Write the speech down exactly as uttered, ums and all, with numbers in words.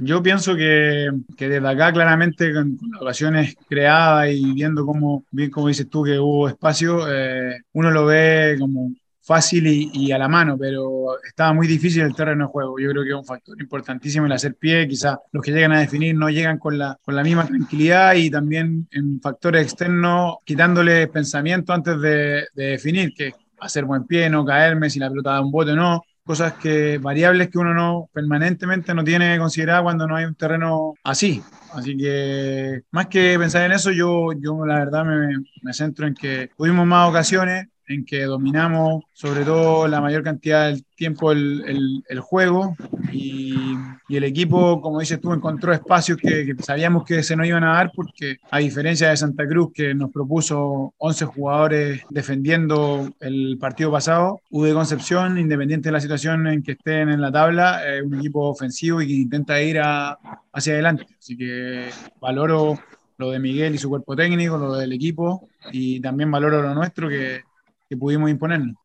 Yo pienso que, que desde acá claramente con, con las ocasiones creadas y viendo cómo, bien como dices tú, que hubo espacio, eh, uno lo ve como fácil y, y a la mano, pero estaba muy difícil el terreno de juego. Yo creo que es un factor importantísimo el hacer pie. Quizás los que llegan a definir no llegan con la, con la misma tranquilidad y también en factores externos quitándole pensamiento antes de, de definir, que hacer buen pie, no caerme, si la pelota da un bote o no, cosas que, variables que uno no permanentemente no tiene considerada cuando no hay un terreno así. Así que más que pensar en eso, yo, yo la verdad me, me centro en que tuvimos más ocasiones, en que dominamos sobre todo la mayor cantidad del tiempo el, el, el juego y, y, el equipo, como dices tú, encontró espacios que, que, sabíamos que se nos iban a dar porque a diferencia de Santa Cruz que nos propuso once jugadores defendiendo el partido pasado, U D Concepción, independiente de la situación en que estén en la tabla, es un equipo ofensivo y que intenta ir a, hacia adelante. Así que valoro lo de Miguel y su cuerpo técnico, lo del equipo y también valoro lo nuestro que, que pudimos imponernos.